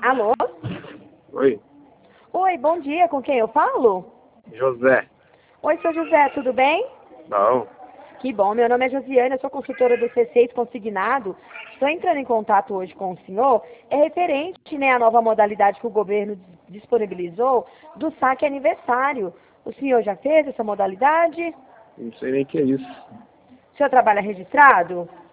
Alô? Oi, Oi, bom dia. Com quem eu falo? José. Oi, seu José, tudo bem? Não, Que bom, meu nome é Josiane, eu sou consultora do C6 Consignado. Estou entrando em contato hoje com o senhor. É referente, né, à nova modalidade que o governo disponibilizou do saque aniversário. O senhor já fez essa modalidade? não sei nem o que é isso. O senhor trabalha registrado?